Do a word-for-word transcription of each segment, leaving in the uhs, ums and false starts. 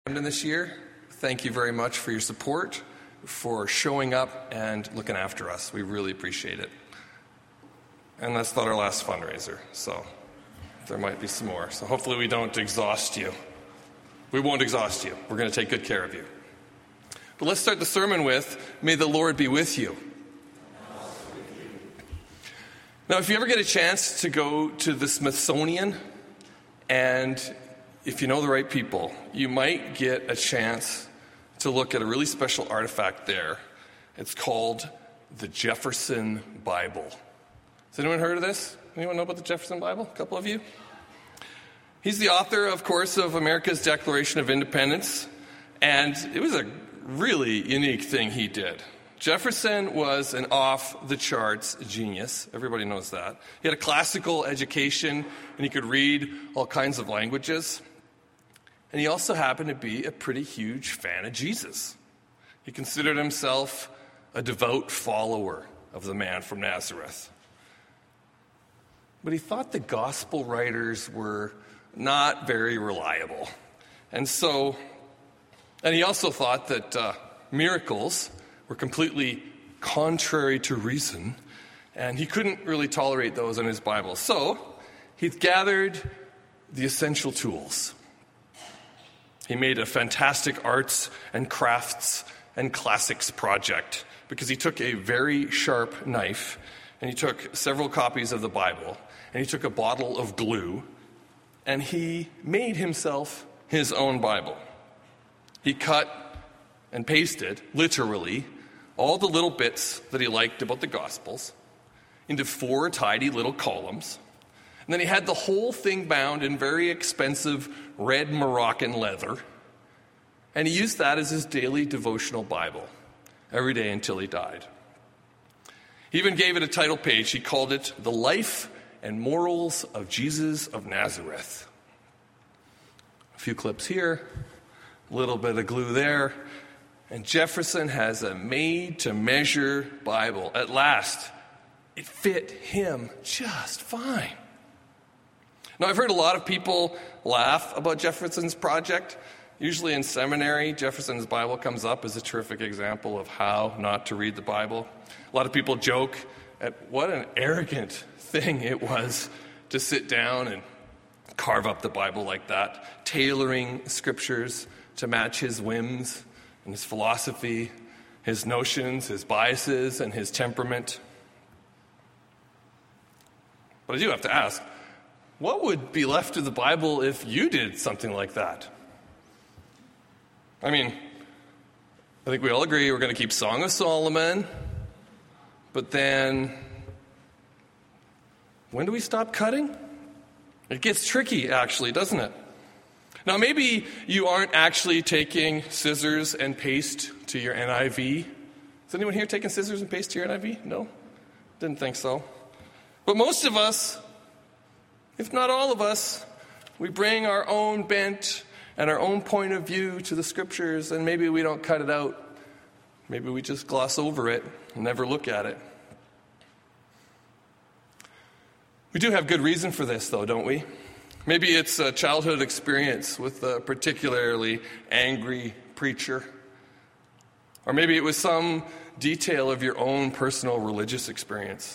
In this year, thank you very much for your support, for showing up and looking after us. We really appreciate it. And that's not our last fundraiser, so there might be some more. So hopefully we don't exhaust you. We won't exhaust you. We're going to take good care of you. But let's start the sermon with, may the Lord be with you. Now, if you ever get a chance to go to the Smithsonian, and if you know the right people, you might get a chance to look at a really special artifact there. It's called the Jefferson Bible. Has anyone heard of this? Anyone know about the Jefferson Bible? A couple of you? He's the author, of course, of America's Declaration of Independence, and it was a really unique thing he did. Jefferson was an off-the-charts genius. Everybody knows that. He had a classical education, and he could read all kinds of languages. And he also happened to be a pretty huge fan of Jesus. He considered himself a devout follower of the man from Nazareth. But he thought the gospel writers were not very reliable. And so, and he also thought that uh, miracles were completely contrary to reason, and he couldn't really tolerate those in his Bible. So he gathered the essential tools. He made a fantastic arts and crafts and classics project because he took a very sharp knife and he took several copies of the Bible and he took a bottle of glue and he made himself his own Bible. He cut and pasted, literally, all the little bits that he liked about the Gospels into four tidy little columns. And then he had the whole thing bound in very expensive red Moroccan leather. And he used that as his daily devotional Bible every day until he died. He even gave it a title page. He called it The Life and Morals of Jesus of Nazareth. A few clips here, a little bit of glue there. And Jefferson has a made-to-measure Bible. At last, it fit him just fine. Now, I've heard a lot of people laugh about Jefferson's project. Usually in seminary, Jefferson's Bible comes up as a terrific example of how not to read the Bible. A lot of people joke at what an arrogant thing it was to sit down and carve up the Bible like that, tailoring scriptures to match his whims and his philosophy, his notions, his biases, and his temperament. But I do have to ask, what would be left of the Bible if you did something like that? I mean, I think we all agree we're going to keep Song of Solomon, but then when do we stop cutting? It gets tricky, actually, doesn't it? Now, maybe you aren't actually taking scissors and paste to your N I V. Is anyone here taking scissors and paste to your N I V? No? Didn't think so. But most of us, if not all of us, we bring our own bent and our own point of view to the scriptures, and maybe we don't cut it out. Maybe we just gloss over it and never look at it. We do have good reason for this, though, don't we? Maybe it's a childhood experience with a particularly angry preacher. Or maybe it was some detail of your own personal religious experience.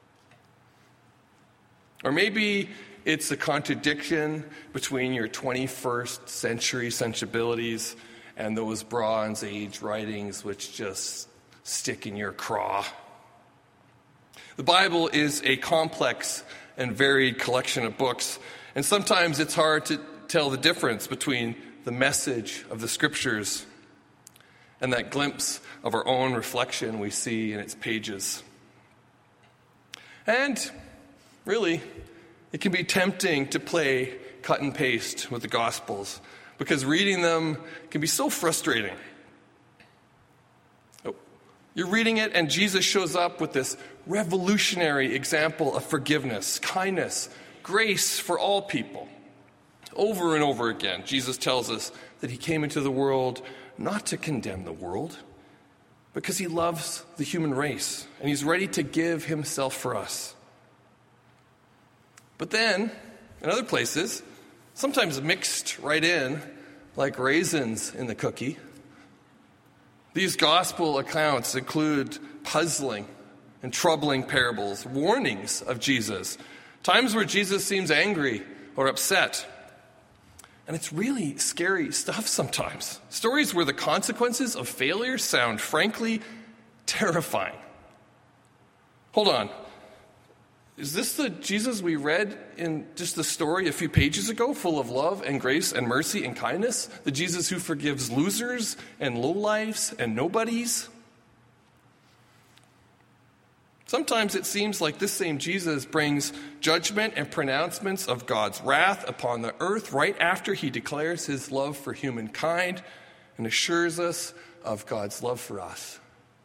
Or maybe it's a contradiction between your twenty-first century sensibilities and those Bronze Age writings which just stick in your craw. The Bible is a complex and varied collection of books, and sometimes it's hard to tell the difference between the message of the Scriptures and that glimpse of our own reflection we see in its pages. And really, it can be tempting to play cut and paste with the Gospels because reading them can be so frustrating. You're reading it and Jesus shows up with this revolutionary example of forgiveness, kindness, grace for all people. Over and over again, Jesus tells us that he came into the world not to condemn the world, because he loves the human race and he's ready to give himself for us. But then, in other places, sometimes mixed right in, like raisins in the cookie. These gospel accounts include puzzling and troubling parables, warnings of Jesus, times where Jesus seems angry or upset. And it's really scary stuff sometimes. Stories where the consequences of failure sound frankly terrifying. Hold on. Is this the Jesus we read in just the story a few pages ago, full of love and grace and mercy and kindness? The Jesus who forgives losers and lowlifes and nobodies? Sometimes it seems like this same Jesus brings judgment and pronouncements of God's wrath upon the earth right after he declares his love for humankind and assures us of God's love for us.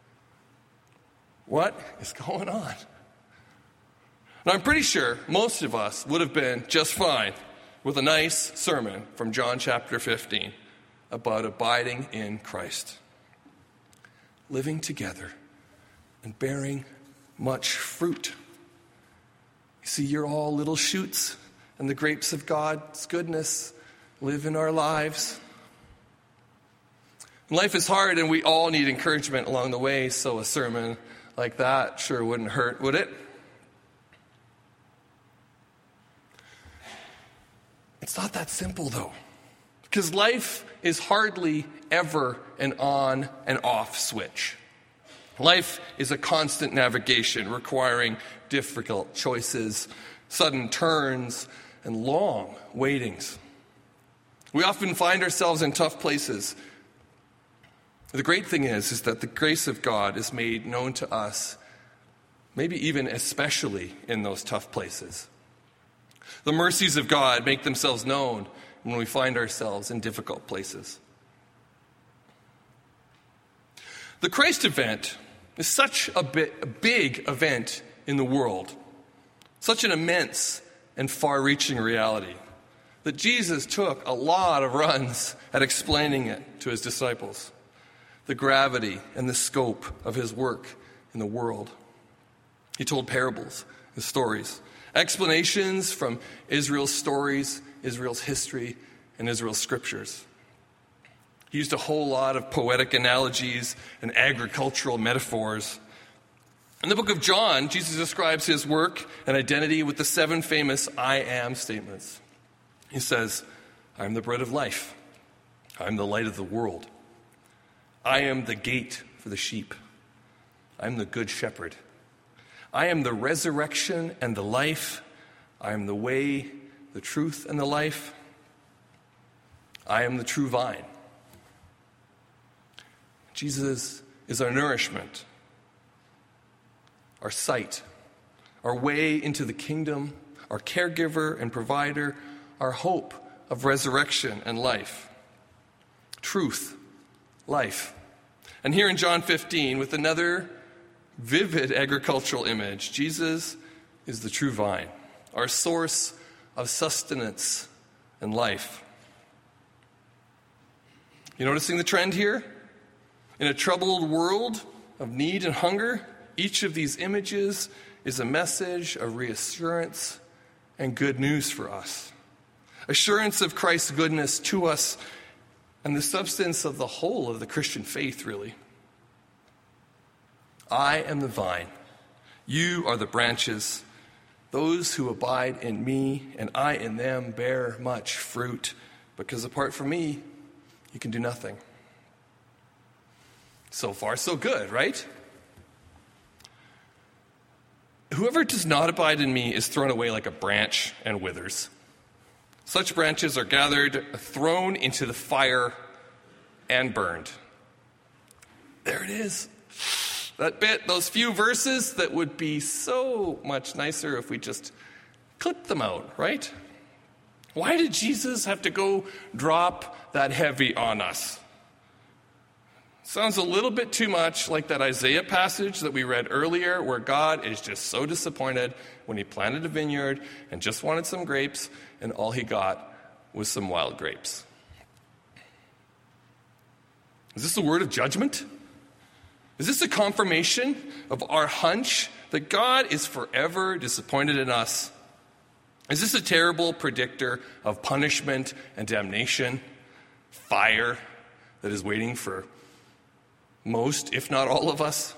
What is going on? Now, I'm pretty sure most of us would have been just fine with a nice sermon from John chapter fifteen about abiding in Christ, living together and bearing much fruit. You see, you're all little shoots, and the grapes of God's goodness live in our lives. Life is hard, and we all need encouragement along the way, so a sermon like that sure wouldn't hurt, would it? It's not that simple, though, because life is hardly ever an on and off switch. Life is a constant navigation requiring difficult choices, sudden turns, and long waitings. We often find ourselves in tough places. The great thing is, is that the grace of God is made known to us, maybe even especially in those tough places. The mercies of God make themselves known when we find ourselves in difficult places. The Christ event is such a, bit, a big event in the world, such an immense and far-reaching reality, that Jesus took a lot of runs at explaining it to his disciples, the gravity and the scope of his work in the world. He told parables and stories, explanations from Israel's stories, Israel's history, and Israel's scriptures. He used a whole lot of poetic analogies and agricultural metaphors. In the book of John, Jesus describes his work and identity with the seven famous I am statements. He says, I am the bread of life. I am the light of the world. I am the gate for the sheep. I am the good shepherd. I am the resurrection and the life. I am the way, the truth, and the life. I am the true vine. Jesus is our nourishment, our sight, our way into the kingdom, our caregiver and provider, our hope of resurrection and life. Truth, life. And here in John fifteen, with another vivid agricultural image, Jesus is the true vine, our source of sustenance and life. You noticing the trend here? In a troubled world of need and hunger, each of these images is a message of reassurance and good news for us. Assurance of Christ's goodness to us and the substance of the whole of the Christian faith, really. I am the vine. You are the branches. Those who abide in me and I in them bear much fruit, because apart from me, you can do nothing. So far, so good, right? Whoever does not abide in me is thrown away like a branch and withers. Such branches are gathered, thrown into the fire, and burned. There it is. That bit, those few verses that would be so much nicer if we just clipped them out, right? Why did Jesus have to go drop that heavy on us? Sounds a little bit too much like that Isaiah passage that we read earlier, where God is just so disappointed when he planted a vineyard and just wanted some grapes, and all he got was some wild grapes. Is this a word of judgment? Is this a confirmation of our hunch that God is forever disappointed in us? Is this a terrible predictor of punishment and damnation? fire that is waiting for most, if not all of us?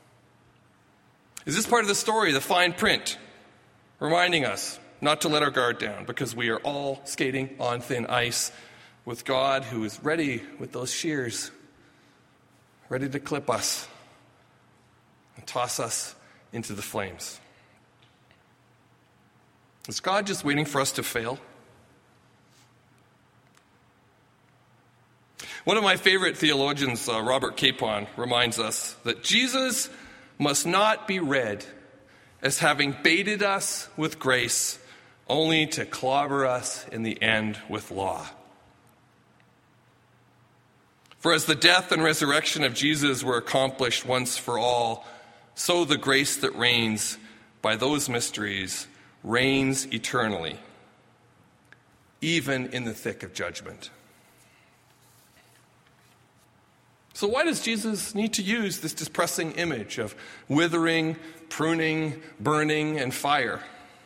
Is this part of the story, the fine print, reminding us not to let our guard down because we are all skating on thin ice with God who is ready with those shears, ready to clip us and toss us into the flames? Is God just waiting for us to fail? One of my favorite theologians, uh, Robert Capon, reminds us that Jesus must not be read as having baited us with grace only to clobber us in the end with law. For as the death and resurrection of Jesus were accomplished once for all, so the grace that reigns by those mysteries reigns eternally, even in the thick of judgment. So why does Jesus need to use this depressing image of withering, pruning, burning, and fire?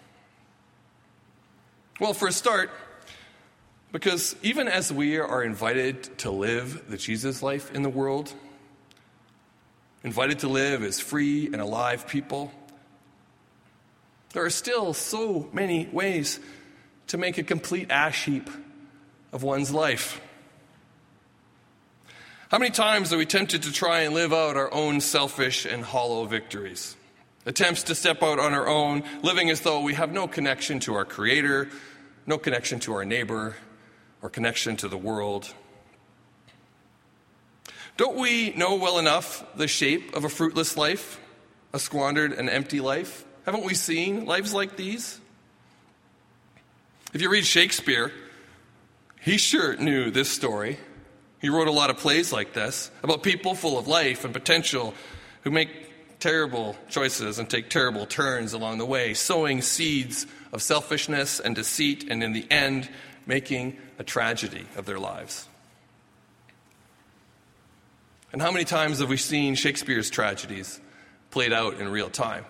Well, for a start, because even as we are invited to live the Jesus life in the world, invited to live as free and alive people, there are still so many ways to make a complete ash heap of one's life. How many times are we tempted to try and live out our own selfish and hollow victories? Attempts to step out on our own, living as though we have no connection to our Creator, no connection to our neighbor, or connection to the world. Don't we know well enough the shape of a fruitless life, a squandered and empty life? Haven't we seen lives like these? If you read Shakespeare, he sure knew this story. He wrote a lot of plays like this about people full of life and potential who make terrible choices and take terrible turns along the way, sowing seeds of selfishness and deceit, and in the end, making a tragedy of their lives. And how many times have we seen Shakespeare's tragedies played out in real time?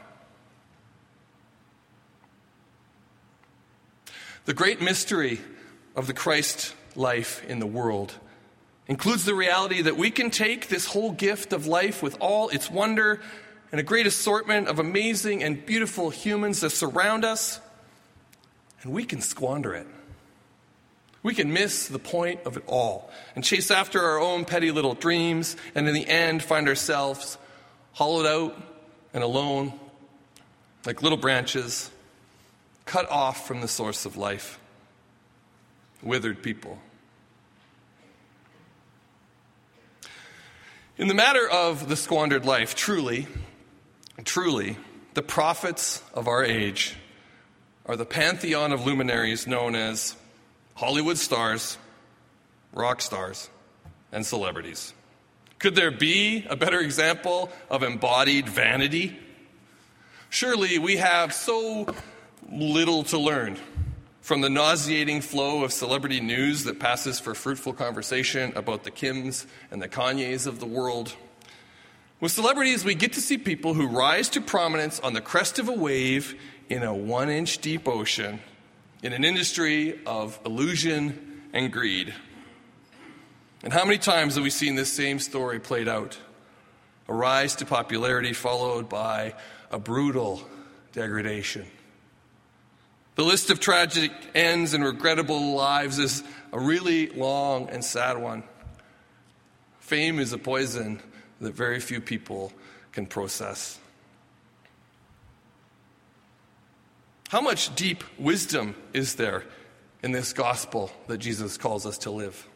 The great mystery of the Christ life in the world includes the reality that we can take this whole gift of life with all its wonder and a great assortment of amazing and beautiful humans that surround us, and we can squander it. We can miss the point of it all and chase after our own petty little dreams, and in the end find ourselves hollowed out and alone, like little branches, cut off from the source of life, withered people. In the matter of the squandered life, truly, truly, the prophets of our age are the pantheon of luminaries known as Hollywood stars, rock stars, and celebrities. Could there be a better example of embodied vanity? Surely we have so little to learn from the nauseating flow of celebrity news that passes for fruitful conversation about the Kims and the Kanyes of the world. With celebrities, we get to see people who rise to prominence on the crest of a wave in a one-inch deep ocean, in an industry of illusion and greed. And how many times have we seen this same story played out? A rise to popularity followed by a brutal degradation. The list of tragic ends and regrettable lives is a really long and sad one. Fame is a poison that very few people can process. How much deep wisdom is there in this gospel that Jesus calls us to live?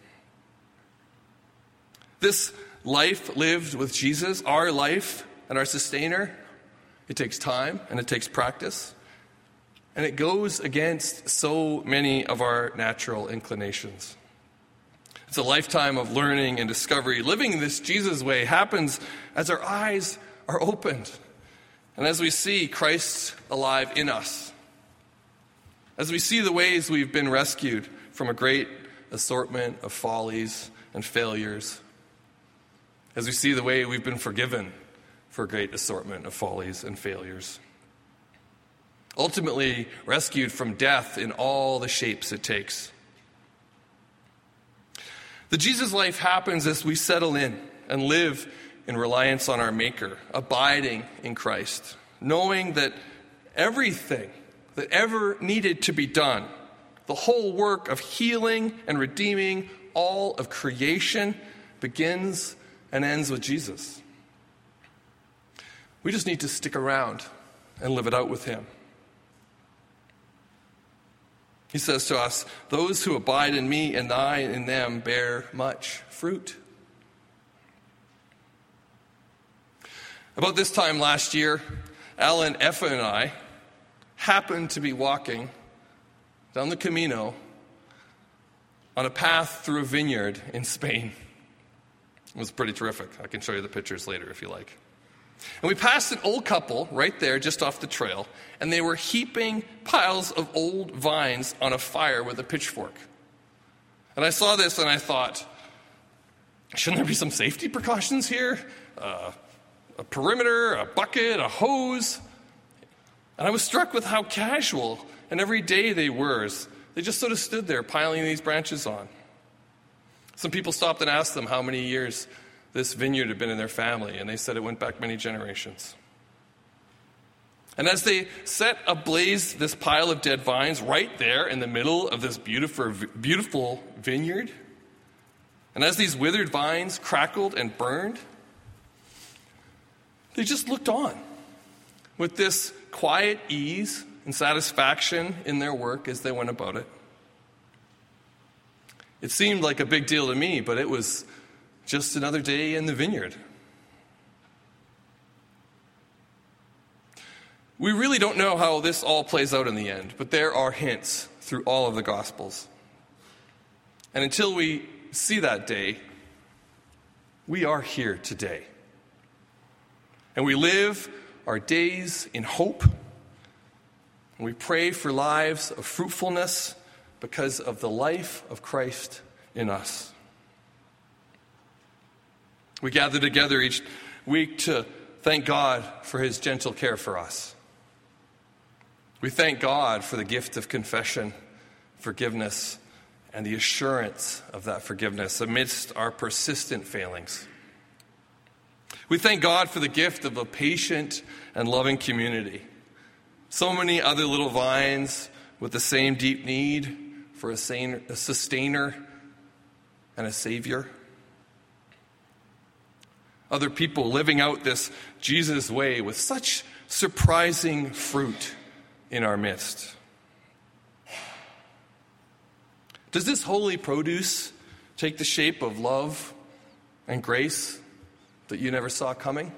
This life lived with Jesus, our life and our sustainer, it takes time and it takes practice. And it goes against so many of our natural inclinations. It's a lifetime of learning and discovery. Living this Jesus way happens as our eyes are opened and as we see Christ alive in us. As we see the ways we've been rescued from a great assortment of follies and failures. As we see the way we've been forgiven for a great assortment of follies and failures. Ultimately rescued from death in all the shapes it takes. The Jesus life happens as we settle in and live in reliance on our Maker, abiding in Christ, knowing that everything that ever needed to be done, the whole work of healing and redeeming all of creation, begins and ends with Jesus. We just need to stick around and live it out with him. He says to us, those who abide in me and I in them bear much fruit. About this time last year, Alan, Effa, and I happened to be walking down the Camino on a path through a vineyard in Spain. It was pretty terrific. I can show you the pictures later if you like. And we passed an old couple right there just off the trail, and they were heaping piles of old vines on a fire with a pitchfork. And I saw this and I thought, shouldn't there be some safety precautions here? Uh, a perimeter, a bucket, a hose. And I was struck with how casual and everyday they were. They just sort of stood there piling these branches on. Some people stopped and asked them how many years this vineyard had been in their family, and they said it went back many generations. And as they set ablaze this pile of dead vines right there in the middle of this beautiful, beautiful vineyard, and as these withered vines crackled and burned, they just looked on with this quiet ease and satisfaction in their work as they went about it. It seemed like a big deal to me, but it was just another day in the vineyard. We really don't know how this all plays out in the end, but there are hints through all of the Gospels. And until we see that day, we are here today. And we live our days in hope. And we pray for lives of fruitfulness because of the life of Christ in us. We gather together each week to thank God for his gentle care for us. We thank God for the gift of confession, forgiveness, and the assurance of that forgiveness amidst our persistent failings. We thank God for the gift of a patient and loving community. So many other little vines with the same deep need for a sustainer and a savior. Other people living out this Jesus way with such surprising fruit in our midst. Does this holy produce take the shape of love and grace that you never saw coming?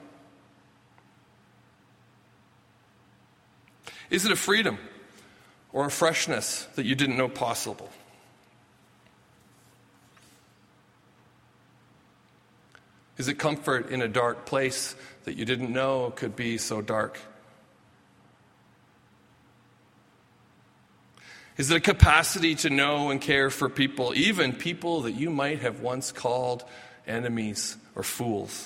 Is it a freedom or a freshness that you didn't know possible? Is it comfort in a dark place that you didn't know could be so dark? Is it a capacity to know and care for people, even people that you might have once called enemies or fools?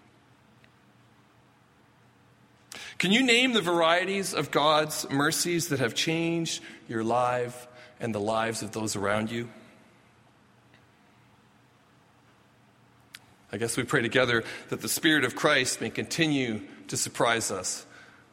Can you name the varieties of God's mercies that have changed your life and the lives of those around you? I guess we pray together that the Spirit of Christ may continue to surprise us.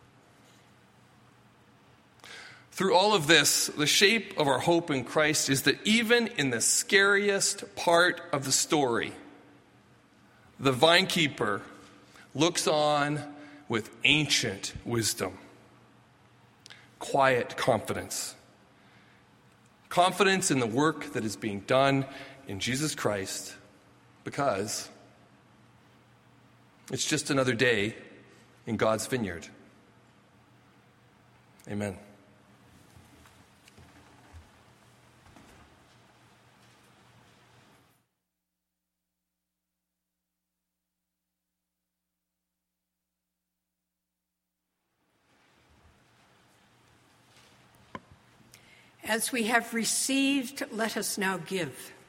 Through all of this, the shape of our hope in Christ is that even in the scariest part of the story, the vinekeeper looks on with ancient wisdom, quiet confidence, confidence in the work that is being done in Jesus Christ, because it's just another day in God's vineyard. Amen. As we have received, let us now give.